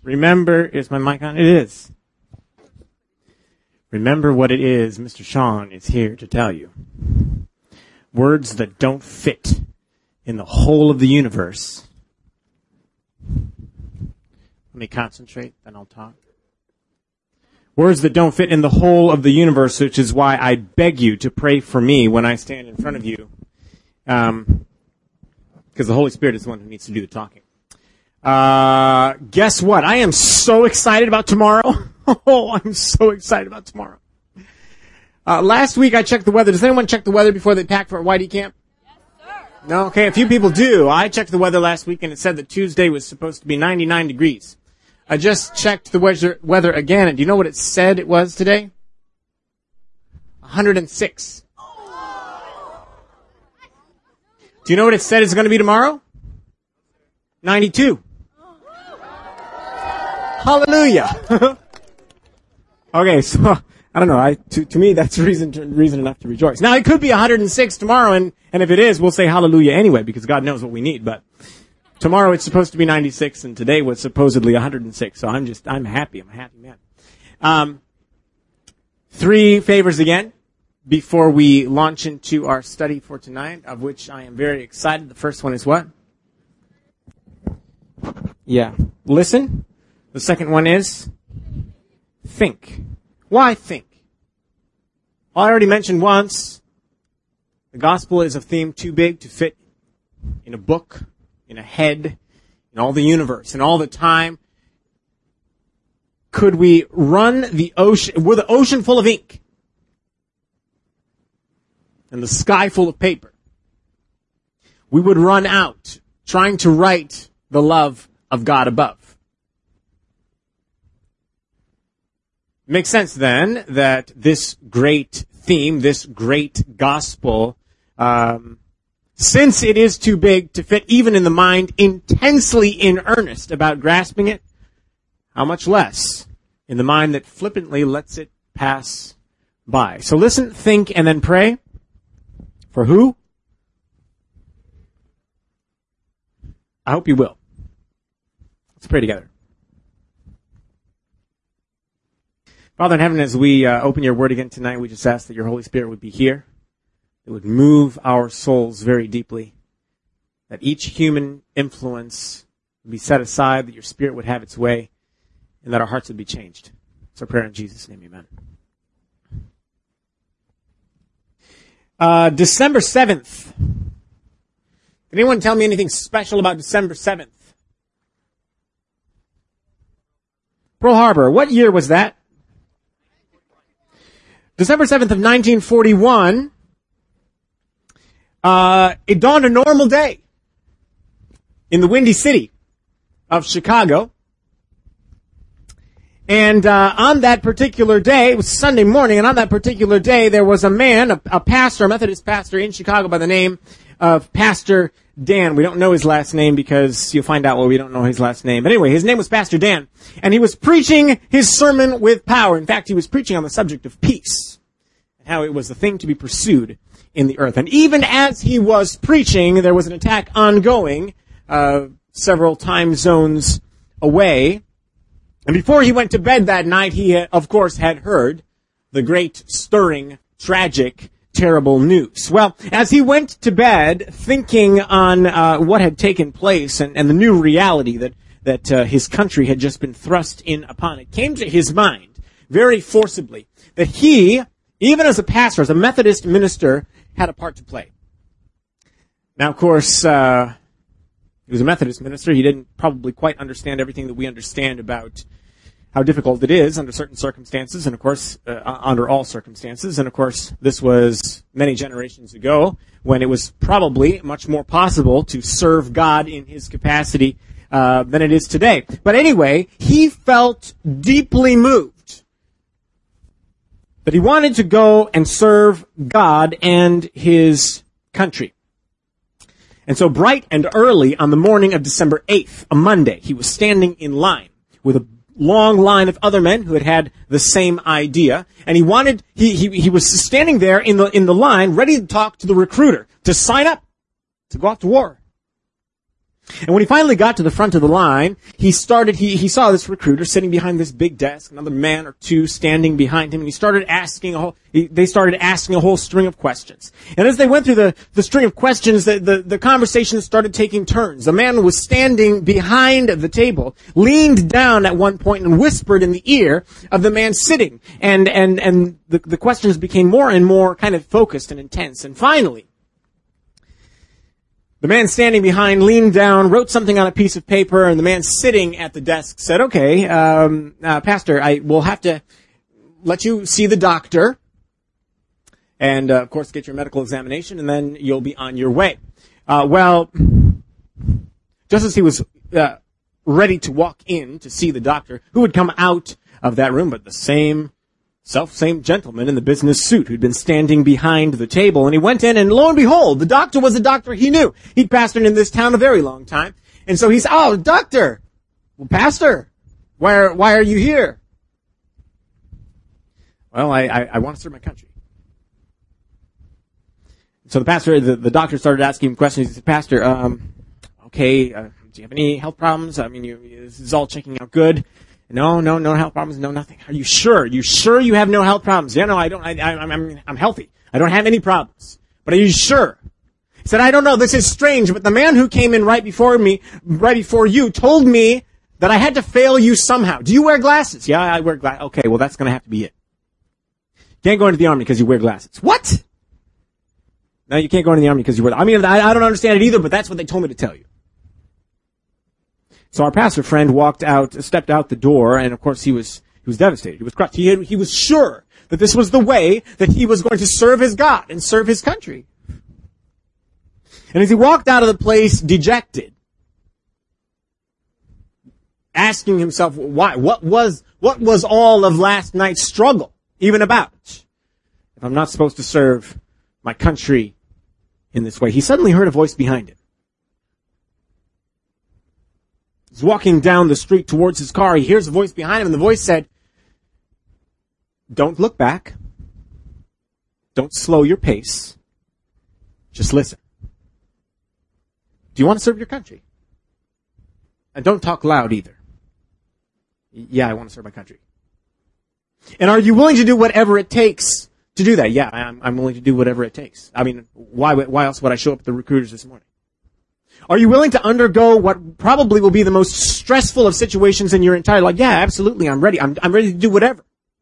Remember, is my mic on? It is. Remember what it is Mr. Sean is here to tell you. Words that don't fit in the whole of the universe. Let me concentrate, then I'll talk. Words that don't fit in the whole of the universe, which is why I beg you to pray for me when I stand in front of you. Because the Holy Spirit is the one who needs to do the talking. Guess what? I am so excited about tomorrow. Oh, I'm so excited about tomorrow. Last week I checked the weather. Does anyone check the weather before they pack for YD camp? Yes, sir. No? Okay, a few people do. I checked the weather last week and it said that Tuesday was supposed to be 99 degrees. I just checked the weather again, and do you know what it said it was today? 106. Do you know what it said it's going to be tomorrow? 92. Hallelujah. Okay, so, I don't know, to me that's reason enough to rejoice. Now, it could be 106 tomorrow, and if it is, we'll say hallelujah anyway, because God knows what we need, but tomorrow it's supposed to be 96, and today was supposedly 106, so I'm happy. I'm a happy man. 3 favors again before we launch into our study for tonight, of which I am very excited. The first one is what? Yeah. Listen. The second one is think. Why think? Well, I already mentioned once, the gospel is a theme too big to fit in a book, in a head, in all the universe, in all the time. Could we run the ocean, were the ocean full of ink and the sky full of paper, we would run out trying to write the love of God above. Makes sense then that this great theme, this great gospel, since it is too big to fit even in the mind intensely in earnest about grasping it, how much less in the mind that flippantly lets it pass by. So listen, think, and then pray. For who? I hope you will. Let's pray together. Father in heaven, as we open your word again tonight, we just ask that your Holy Spirit would be here. It would move our souls very deeply. That each human influence would be set aside, that your Spirit would have its way, and that our hearts would be changed. It's our prayer in Jesus' name, amen. December 7th. Can anyone tell me anything special about December 7th? Pearl Harbor. What year was that? December 7th of 1941. It dawned a normal day in the Windy City of Chicago. And on that particular day, it was Sunday morning, and on that particular day, there was a man, a pastor, a Methodist pastor in Chicago by the name of Pastor Dan. We don't know his last name because you'll find out why we don't know his last name. But anyway, his name was Pastor Dan, and he was preaching his sermon with power. In fact, he was preaching on the subject of peace and how it was the thing to be pursued in the earth. And even as he was preaching, there was an attack ongoing several time zones away. And before he went to bed that night, he, of course, had heard the great, stirring, tragic, terrible news. Well, as he went to bed, thinking on what had taken place and the new reality that his country had just been thrust in upon, it came to his mind very forcibly that he, even as a pastor, as a Methodist minister, had a part to play. Now, of course, he was a Methodist minister. He didn't probably quite understand everything that we understand about how difficult it is under certain circumstances, and of course, under all circumstances. And of course, this was many generations ago when it was probably much more possible to serve God in his capacity than it is today. But anyway, he felt deeply moved that he wanted to go and serve God and his country. And so bright and early on the morning of December 8th, a Monday, he was standing in line with a long line of other men who had the same idea. And he was standing there in the line, ready to talk to the recruiter, to sign up, to go off to war. And when he finally got to the front of the line, he saw this recruiter sitting behind this big desk, another man or two standing behind him, and they started asking a whole string of questions. And as they went through the string of questions, the conversation started taking turns. The man was standing behind the table, leaned down at one point and whispered in the ear of the man sitting. And the questions became more and more kind of focused and intense. And finally, the man standing behind leaned down, wrote something on a piece of paper, and the man sitting at the desk said, "Okay, Pastor, I will have to let you see the doctor and, of course, get your medical examination, and then you'll be on your way." Well, just as he was ready to walk in to see the doctor, who would come out of that room but the same gentleman in the business suit who'd been standing behind the table. And he went in, and lo and behold, the doctor was a doctor he knew. He'd pastored in this town a very long time. And so he said, "Oh, doctor! Well, Pastor, why are you here?" "Well, I want to serve my country." So the doctor started asking him questions. He said, "Pastor, okay, do you have any health problems? I mean, this is all checking out good." No health problems, no nothing. "Are you sure? You sure you have no health problems?" "Yeah, no, I don't. I'm healthy. I don't have any problems. But are you sure?" He said, "I don't know. This is strange, but the man who came in right before you, told me that I had to fail you somehow. Do you wear glasses?" "Yeah, I wear glasses." "Okay, well, that's going to have to be it. You can't go into the army because you wear glasses." "What?" "No, you can't go into the army because you wear. I mean, I don't understand it either, but that's what they told me to tell you." So our pastor friend stepped out the door, and of course he was devastated. He was crushed. He was sure that this was the way that he was going to serve his God and serve his country. And as he walked out of the place dejected, asking himself, why? What was all of last night's struggle even about? If I'm not supposed to serve my country in this way, he suddenly heard a voice behind him. He's walking down the street towards his car. He hears a voice behind him, and the voice said, "Don't look back. Don't slow your pace. Just listen. Do you want to serve your country? And don't talk loud either." "Yeah, I want to serve my country." "And are you willing to do whatever it takes to do that?" "Yeah, I'm willing to do whatever it takes. I mean, why else would I show up at the recruiters this morning?" "Are you willing to undergo what probably will be the most stressful of situations in your entire life?" "Yeah, absolutely. I'm ready. I'm ready to do whatever."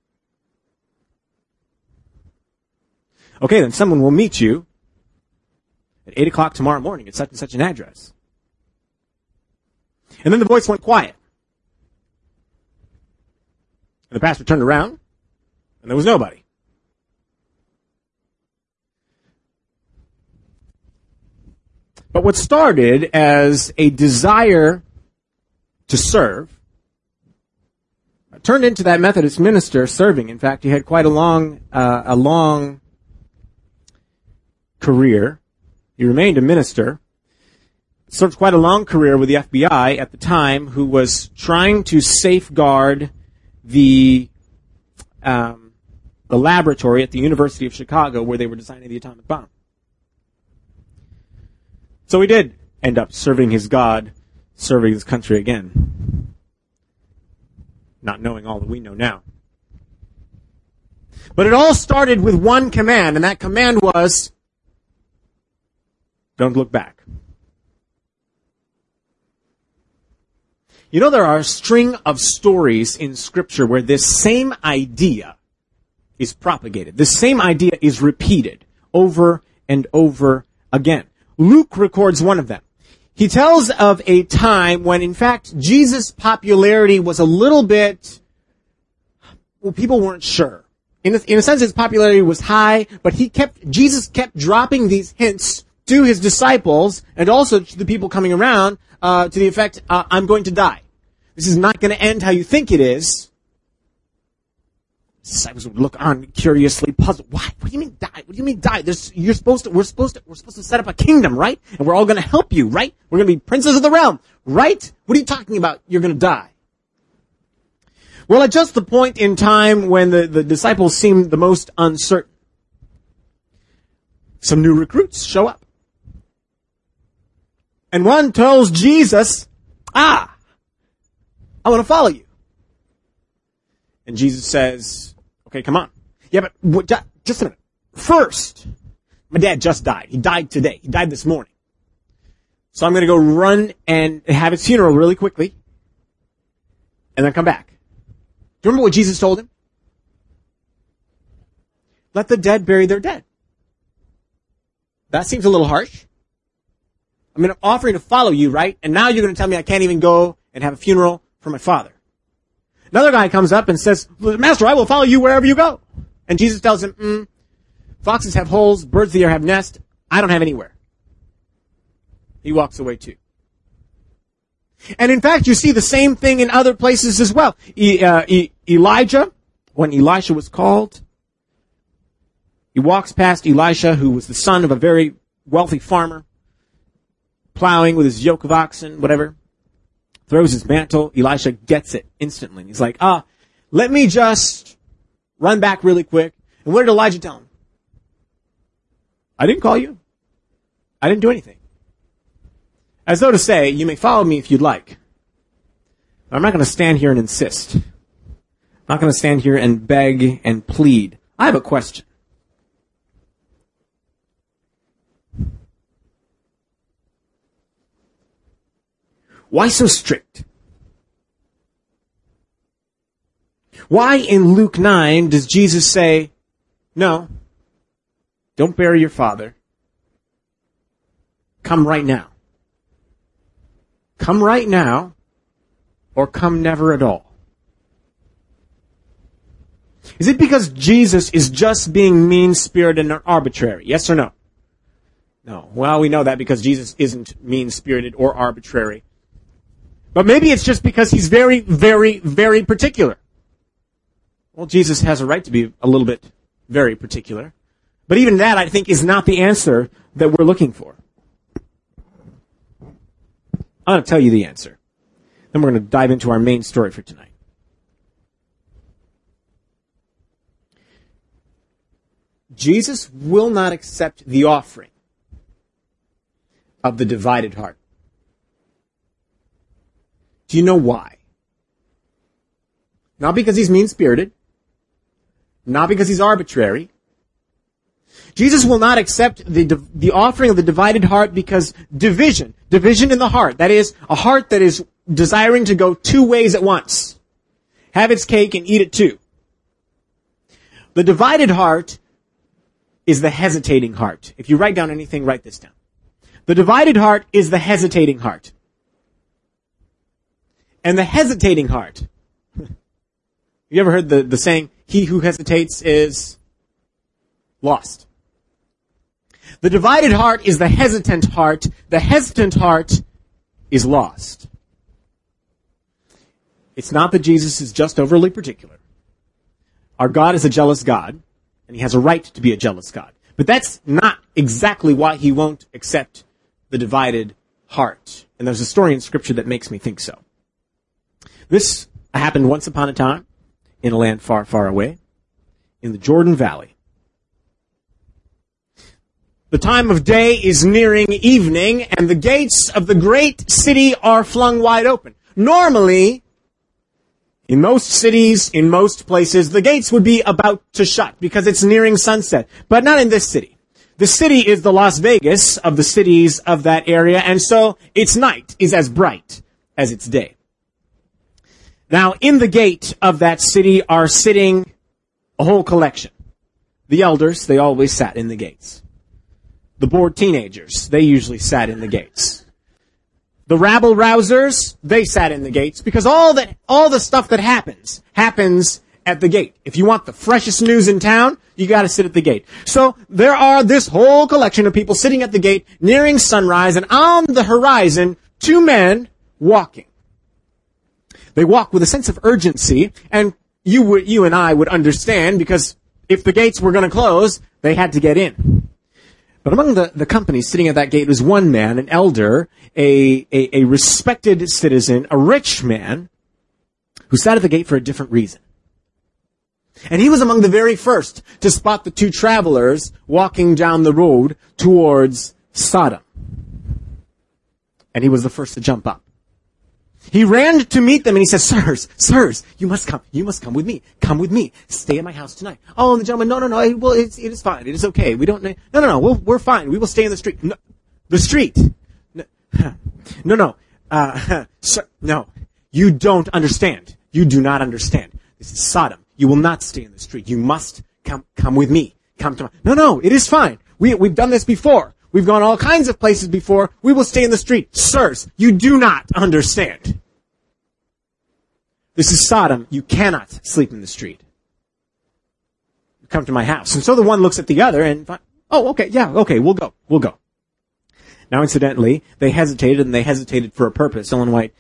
"Okay, then someone will meet you at 8 o'clock tomorrow morning at such and such an address." And then the voice went quiet. And the pastor turned around, and there was nobody. But what started as a desire to serve turned into that Methodist minister serving. In fact, he had quite a long career. He remained a minister, served quite a long career with the FBI at the time, who was trying to safeguard the laboratory at the University of Chicago where they were designing the atomic bomb. So he did end up serving his God, serving his country again, not knowing all that we know now. But it all started with one command, and that command was, don't look back. You know, there are a string of stories in Scripture where this same idea is propagated. This same idea is repeated over and over again. Luke records one of them. He tells of a time when, in fact, Jesus' popularity was a little bit, well, people weren't sure. In a sense, his popularity was high, but Jesus kept dropping these hints to his disciples and also to the people coming around to the effect, I'm going to die. This is not going to end how you think it is. The disciples would look on curiously, puzzled. What? What do you mean die? What do you mean die? We're supposed to set up a kingdom, right? And we're all going to help you, right? We're going to be princes of the realm, right? What are you talking about? You're going to die. Well, at just the point in time when the disciples seemed the most uncertain, some new recruits show up. And one tells Jesus, I want to follow you. And Jesus says, okay, come on. Yeah, but just a minute. First, my dad just died. He died today. He died this morning. So I'm going to go run and have his funeral really quickly and then come back. Do you remember what Jesus told him? Let the dead bury their dead. That seems a little harsh. I'm offering to follow you, right? And now you're going to tell me I can't even go and have a funeral for my father. Another guy comes up and says, Master, I will follow you wherever you go. And Jesus tells him, foxes have holes, birds of the air have nests. I don't have anywhere. He walks away too. And in fact, you see the same thing in other places as well. Elijah, when Elisha was called, he walks past Elisha, who was the son of a very wealthy farmer, plowing with his yoke of oxen, whatever, throws his mantle. Elisha gets it instantly. And he's like, let me just run back really quick. And what did Elijah tell him? I didn't call you. I didn't do anything. As though to say, you may follow me if you'd like. But I'm not going to stand here and insist. I'm not going to stand here and beg and plead. I have a question. Why so strict? Why in Luke 9 does Jesus say, no, don't bury your father. Come right now. Come right now, or come never at all. Is it because Jesus is just being mean-spirited and arbitrary? Yes or no? No. Well, we know that because Jesus isn't mean-spirited or arbitrary. But maybe it's just because he's very, very, very particular. Well, Jesus has a right to be a little bit very particular. But even that, I think, is not the answer that we're looking for. I'm going to tell you the answer. Then we're going to dive into our main story for tonight. Jesus will not accept the offering of the divided heart. Do you know why? Not because he's mean-spirited. Not because he's arbitrary. Jesus will not accept the offering of the divided heart because division in the heart, that is, a heart that is desiring to go two ways at once, have its cake and eat it too. The divided heart is the hesitating heart. If you write down anything, write this down. The divided heart is the hesitating heart. And the hesitating heart, you ever heard the saying, he who hesitates is lost? The divided heart is the hesitant heart. The hesitant heart is lost. It's not that Jesus is just overly particular. Our God is a jealous God, and he has a right to be a jealous God. But that's not exactly why he won't accept the divided heart. And there's a story in Scripture that makes me think so. This happened once upon a time in a land far, far away, in the Jordan Valley. The time of day is nearing evening, and the gates of the great city are flung wide open. Normally, in most cities, in most places, the gates would be about to shut because it's nearing sunset. But not in this city. The city is the Las Vegas of the cities of that area, and so its night is as bright as its day. Now, in the gate of that city are sitting a whole collection. The elders, they always sat in the gates. The bored teenagers, they usually sat in the gates. The rabble-rousers, they sat in the gates because all the stuff that happens at the gate. If you want the freshest news in town, you got to sit at the gate. So there are this whole collection of people sitting at the gate nearing sunrise, and on the horizon, two men walking. They walk with a sense of urgency, and you and I would understand because if the gates were going to close, they had to get in. But among the company sitting at that gate was one man, an elder, a respected citizen, a rich man, who sat at the gate for a different reason. And he was among the very first to spot the two travelers walking down the road towards Sodom. And he was the first to jump up. He ran to meet them and he said, sirs, you must come with me. Come with me. Stay at my house tonight. Oh, and the gentleman, no, well, it is fine. It is okay. We don't, no, we're fine. We will stay in the street. No, the street. No, sir, no. You don't understand. You do not understand. This is Sodom. You will not stay in the street. You must come with me. Come to my, no, it is fine. We've done this before. We've gone all kinds of places before. We will stay in the street. Sirs, you do not understand. This is Sodom. You cannot sleep in the street. Come to my house. And so the one looks at the other and, oh, okay, yeah, okay, we'll go. Now, incidentally, they hesitated for a purpose. Ellen White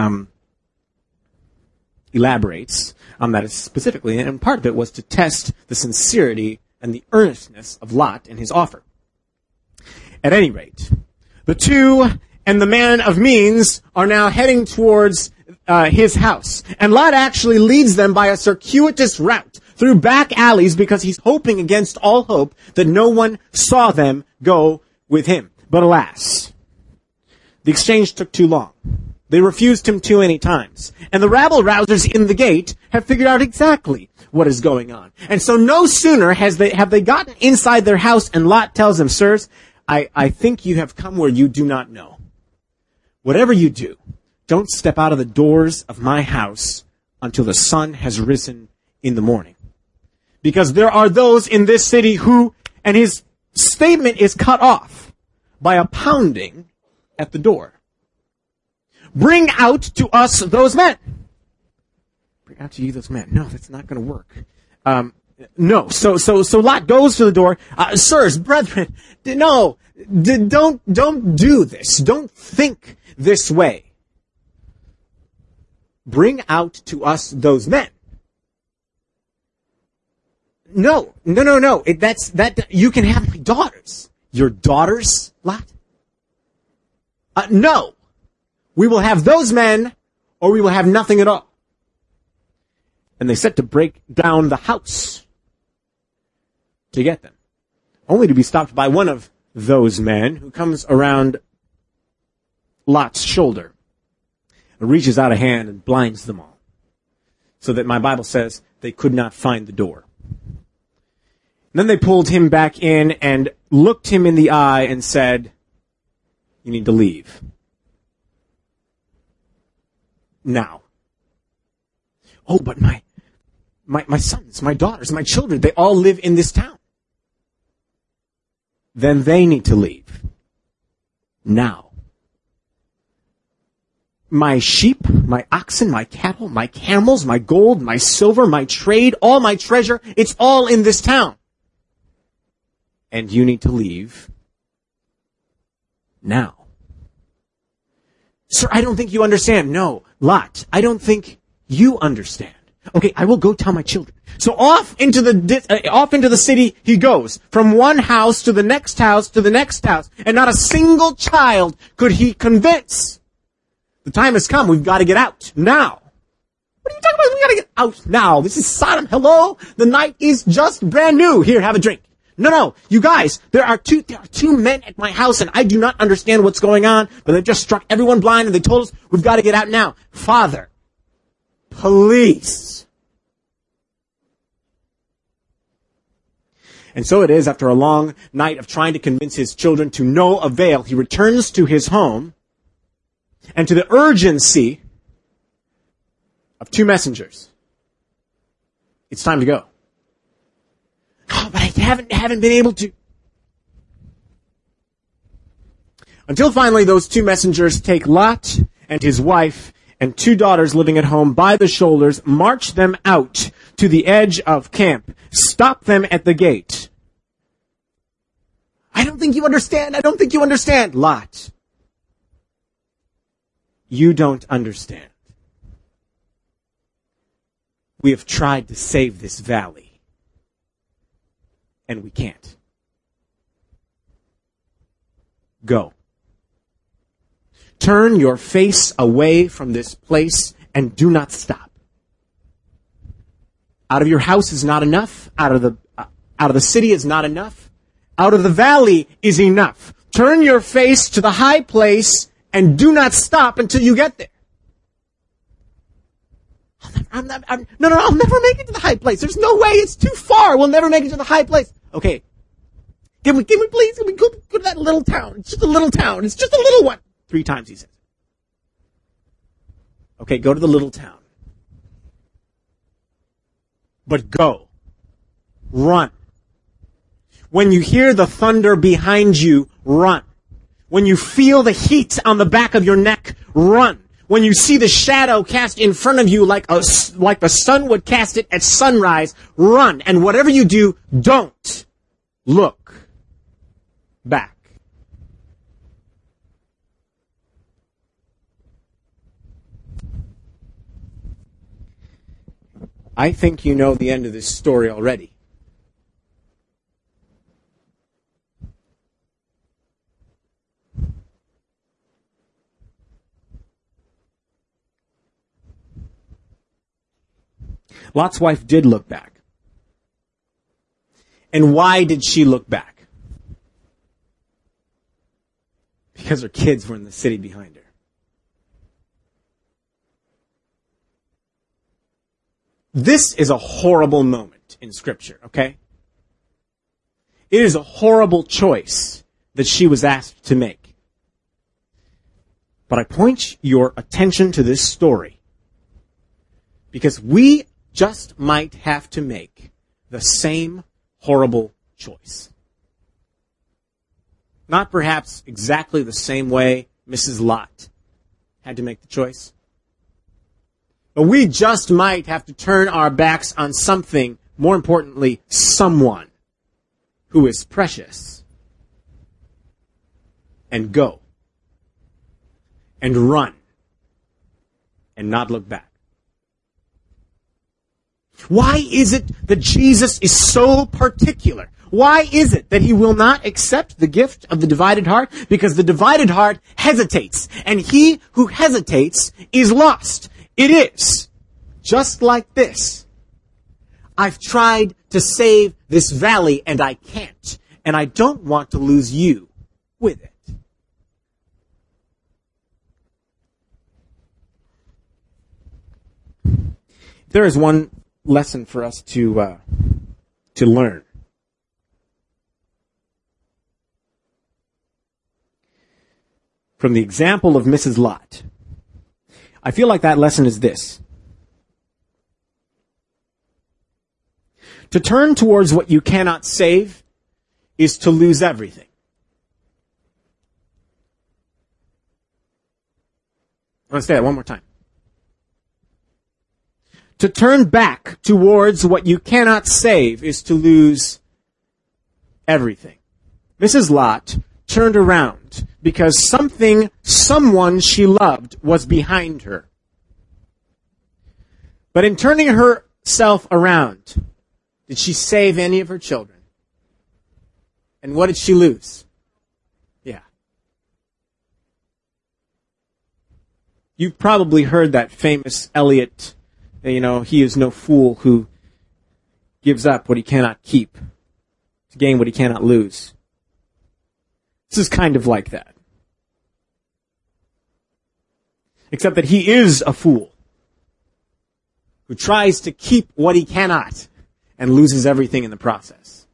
elaborates on that specifically, and part of it was to test the sincerity and the earnestness of Lot and his offer. At any rate, the two and the man of means are now heading towards his house. And Lot actually leads them by a circuitous route through back alleys because he's hoping against all hope that no one saw them go with him. But alas, the exchange took too long. They refused him too many times. And the rabble-rousers in the gate have figured out exactly what is going on. And so no sooner have they gotten inside their house and Lot tells them, sirs, I think you have come where you do not know. Whatever you do, don't step out of the doors of my house until the sun has risen in the morning. Because there are those in this city who, and his statement is cut off by a pounding at the door. Bring out to us those men. Bring out to you those men. No, that's not going to work. No. So Lot goes to the door. Sirs, brethren, no, don't do this. Don't think this way. Bring out to us those men. No. You can have my daughters. Your daughters, Lot? No. We will have those men, or we will have nothing at all. And they set to break down the house to get them, only to be stopped by one of those men who comes around Lot's shoulder and reaches out a hand and blinds them all, so that my Bible says they could not find the door. And then they pulled him back in and looked him in the eye and said, you need to leave. Now. Oh, but my sons, my daughters, my children, they all live in this town. Then they need to leave. Now. My sheep, my oxen, my cattle, my camels, my gold, my silver, my trade, all my treasure, it's all in this town. And you need to leave now. Sir, I don't think you understand. No, Lot, I don't think you understand. Okay, I will go tell my children. So off into the city he goes, from one house to the next house to the next house, and not a single child could he convince. The time has come. We've got to get out now. What are you talking about? We got to get out now. This is Sodom. Hello? The night is just brand new. Here, have a drink. No, you guys, there are two men at my house and I do not understand what's going on, but they just struck everyone blind and they told us we've got to get out now. Father, please. And so it is, after a long night of trying to convince his children to no avail, he returns to his home and to the urgency of two messengers. It's time to go. Oh, but I haven't been able to. Until finally those two messengers take Lot and his wife and two daughters living at home by the shoulders, march them out to the edge of camp, stop them at the gate. I don't think you understand. Lot, you don't understand. We have tried to save this valley, and we can't. Go. Turn your face away from this place and do not stop. Out of your house is not enough. Out of the city is not enough. Out of the valley is enough. Turn your face to the high place and do not stop until you get there. I'll never make it to the high place. There's no way. It's too far. We'll never make it to the high place. Okay. Give me, please. Can we go to that little town? It's just a little town. It's just a little one. 3 times he says. Okay, go to the little town. But go. Run. When you hear the thunder behind you, run. When you feel the heat on the back of your neck, run. When you see the shadow cast in front of you like the sun would cast it at sunrise, run. And whatever you do, don't look back. I think you know the end of this story already. Lot's wife did look back. And why did she look back? Because her kids were in the city behind her. This is a horrible moment in Scripture, okay? It is a horrible choice that she was asked to make. But I point your attention to this story because we just might have to make the same horrible choice. Not perhaps exactly the same way Mrs. Lot had to make the choice. But we just might have to turn our backs on something, more importantly, someone who is precious, and go, and run, and not look back. Why is it that Jesus is so particular? Why is it that he will not accept the gift of the divided heart? Because the divided heart hesitates, and he who hesitates is lost. It is just like this. I've tried to save this valley and I can't, and I don't want to lose you with it. There is one lesson for us to learn. From the example of Mrs. Lot, I feel like that lesson is this. To turn towards what you cannot save is to lose everything. I want to say that one more time. To turn back towards what you cannot save is to lose everything. Mrs. Lot turned around because someone she loved was behind her. But in turning herself around, did she save any of her children? And what did she lose? Yeah. You've probably heard that famous Eliot, he is no fool who gives up what he cannot keep to gain what he cannot lose. This is kind of like that. Except that he is a fool who tries to keep what he cannot and loses everything in the process.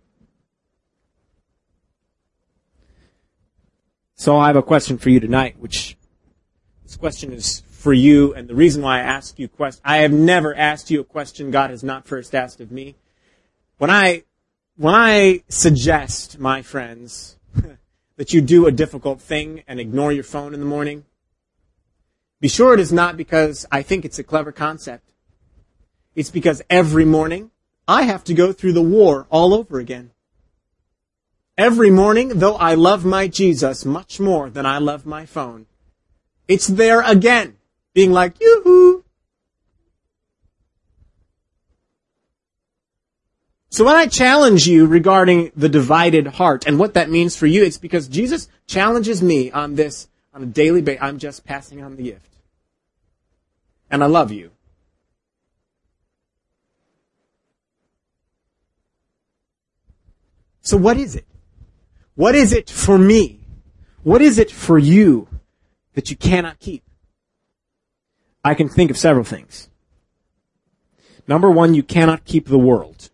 So I have a question for you tonight, which this question is for you, and the reason why I ask you I have never asked you a question God has not first asked of me. When I suggest, my friends, that you do a difficult thing and ignore your phone in the morning, be sure it is not because I think it's a clever concept. It's because every morning I have to go through the war all over again. Every morning, though I love my Jesus much more than I love my phone, it's there again, being like, yoo-hoo. So when I challenge you regarding the divided heart and what that means for you, it's because Jesus challenges me on this on a daily basis. I'm just passing on the gift. And I love you. So what is it? What is it for me? What is it for you that you cannot keep? I can think of several things. Number one, you cannot keep the world.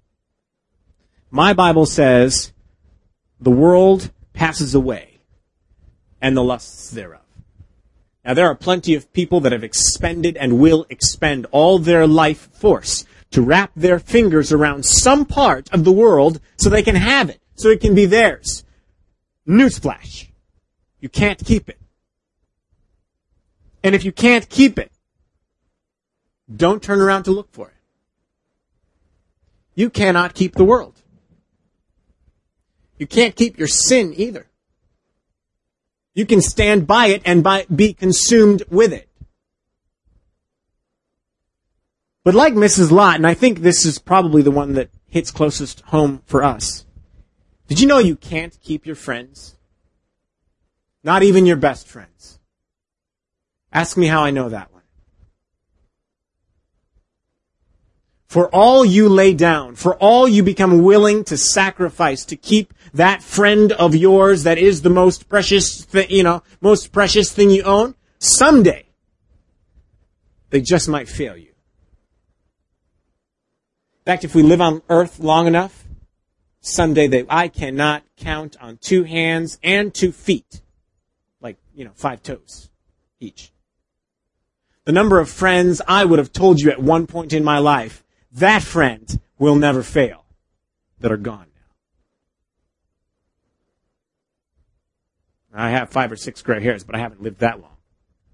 My Bible says the world passes away and the lusts thereof. Now, there are plenty of people that have expended and will expend all their life force to wrap their fingers around some part of the world so they can have it, so it can be theirs. Newsflash. You can't keep it. And if you can't keep it, don't turn around to look for it. You cannot keep the world. You can't keep your sin either. You can stand by it and be consumed with it. But like Mrs. Lot, and I think this is probably the one that hits closest home for us, did you know you can't keep your friends? Not even your best friends. Ask me how I know that one. For all you lay down, for all you become willing to sacrifice to keep that friend of yours that is the most precious thing you own, someday they just might fail you. In fact, if we live on earth long enough, someday I cannot count on 2 hands and 2 feet, 5 toes each. The number of friends I would have told you at one point in my life, that friend will never fail, that are gone now. I have 5 or 6 gray hairs, but I haven't lived that long.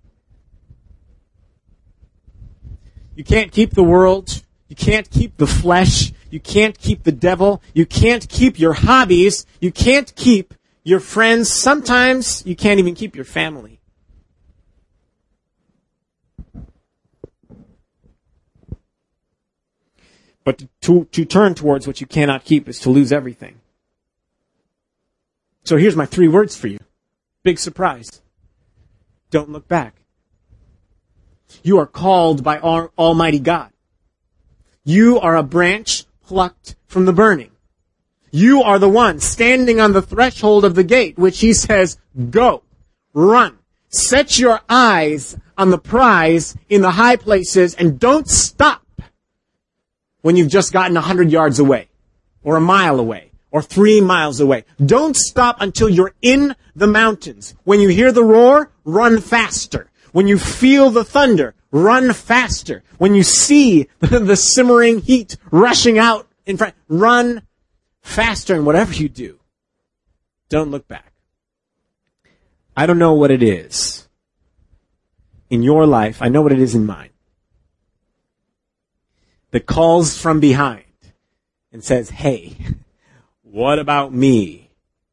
You can't keep the world. You can't keep the flesh. You can't keep the devil. You can't keep your hobbies. You can't keep your friends. Sometimes you can't even keep your family. But to turn towards what you cannot keep is to lose everything. So here's my 3 words for you. Big surprise. Don't look back. You are called by our Almighty God. You are a branch plucked from the burning. You are the one standing on the threshold of the gate, which he says, go, run, set your eyes on the prize in the high places, and don't stop when you've just gotten 100 yards away, or a mile away, or 3 miles away. Don't stop until you're in the mountains. When you hear the roar, run faster. When you feel the thunder, run faster. When you see the simmering heat rushing out in front, run faster. And whatever you do, don't look back. I don't know what it is in your life. I know what it is in mine. That calls from behind and says, hey, what about me?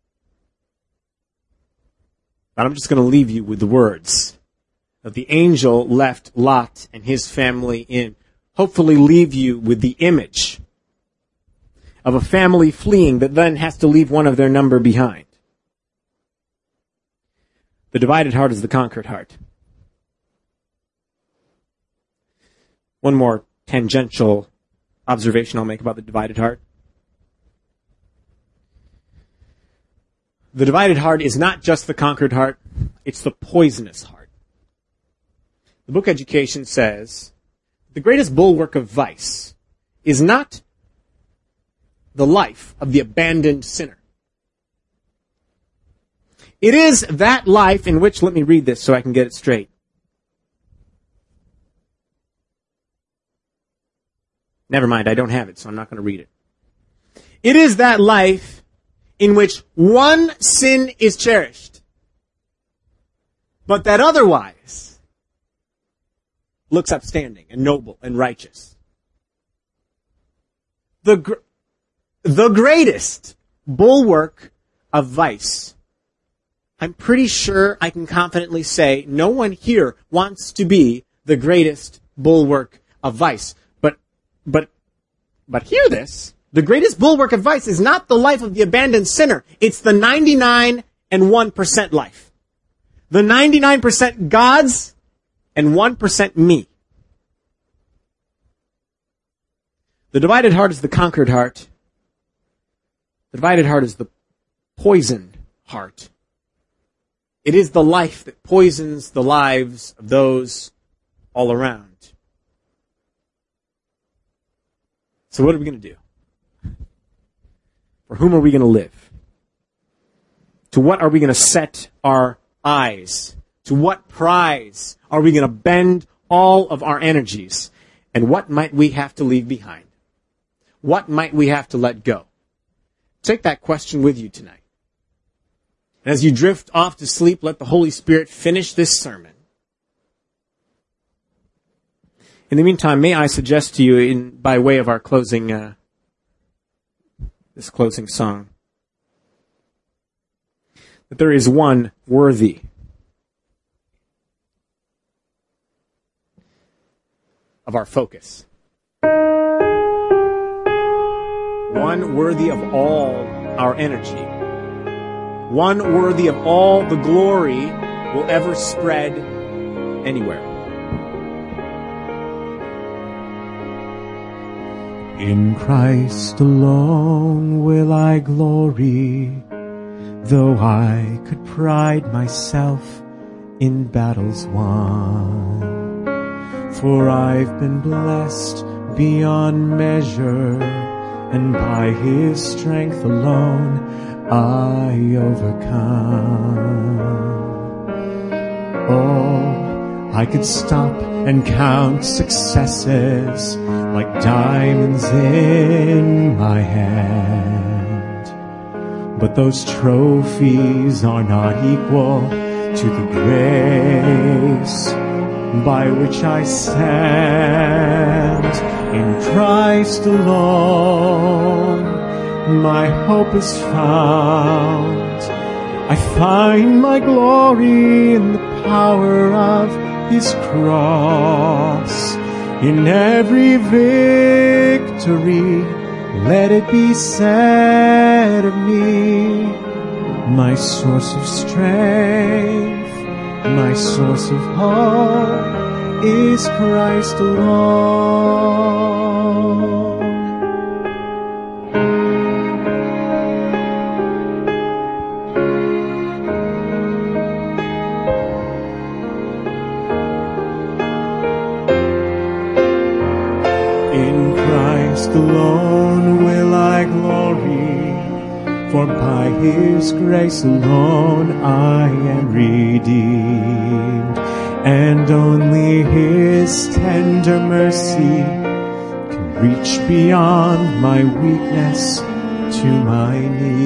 But I'm just going to leave you with the words that the angel left Lot and his family in. Hopefully leave you with the image of a family fleeing that then has to leave one of their number behind. The divided heart is the conquered heart. One more tangential observation I'll make about the divided heart. The divided heart is not just the conquered heart, it's the poisonous heart. The book Education says, the greatest bulwark of vice is not the life of the abandoned sinner. It is that life in which, let me read this so I can get it straight. Never mind, I don't have it, so I'm not going to read it. It is that life in which one sin is cherished, but that otherwise looks upstanding and noble and righteous. The greatest bulwark of vice. I'm pretty sure I can confidently say no one here wants to be the greatest bulwark of vice. But hear this. The greatest bulwark of vice is not the life of the abandoned sinner. It's the 99 and 1% life. The 99% God's and 1% me. The divided heart is the conquered heart. The divided heart is the poisoned heart. It is the life that poisons the lives of those all around. So what are we going to do? For whom are we going to live? To what are we going to set our eyes? To what prize are we going to bend all of our energies? And what might we have to leave behind? What might we have to let go? Take that question with you tonight. And as you drift off to sleep, let the Holy Spirit finish this sermon. In the meantime, may I suggest to you, by way of our closing, this closing song, that there is one worthy of our focus. One worthy of all our energy. One worthy of all the glory will ever spread anywhere. In Christ alone will I glory, though I could pride myself in battles won. For I've been blessed beyond measure, and by His strength alone I overcome. Oh, I could stop and count successes like diamonds in my hand, but those trophies are not equal to the grace by which I stand. In Christ alone my hope is found. I find my glory in the power of His cross. In every victory, let it be said of me, my source of strength, my source of hope is Christ alone. Alone will I glory, for by His grace alone I am redeemed, and only His tender mercy can reach beyond my weakness to my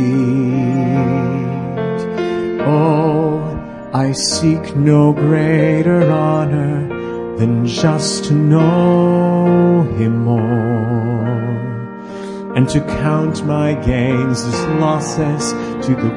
need. Oh, I seek no greater honor than just to know Him more, and to count my gains as losses to the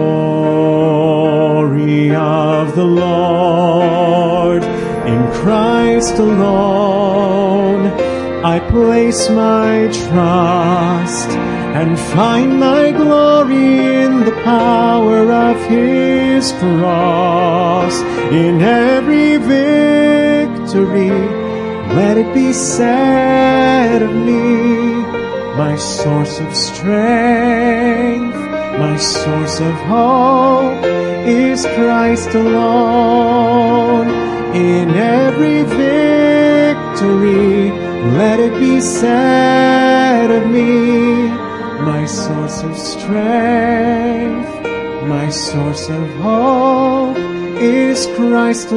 glory of the Lord. In Christ alone I place my trust, and find my glory in the power of His cross. In every victory, let it be said of me, my source of strength, my source of hope is Christ alone. In every victory, let it be said of me, my source of strength, my source of hope is Christ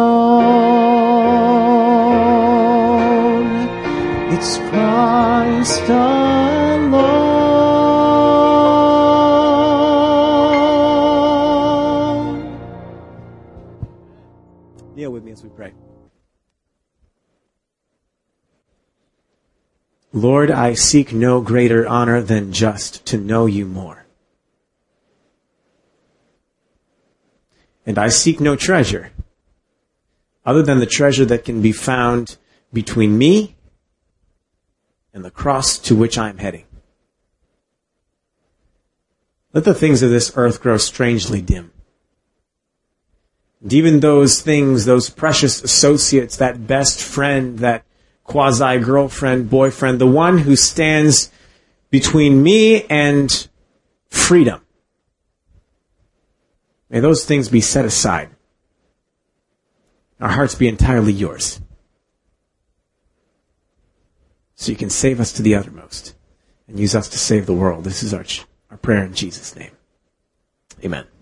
alone. It's Christ alone. Kneel with me as we pray. Lord, I seek no greater honor than just to know You more. And I seek no treasure other than the treasure that can be found between me and the cross to which I am heading. Let the things of this earth grow strangely dim. And even those things, those precious associates, that best friend, that quasi-girlfriend, boyfriend, the one who stands between me and freedom. May those things be set aside. Our hearts be entirely yours. So you can save us to the uttermost and use us to save the world. This is our prayer in Jesus' name. Amen.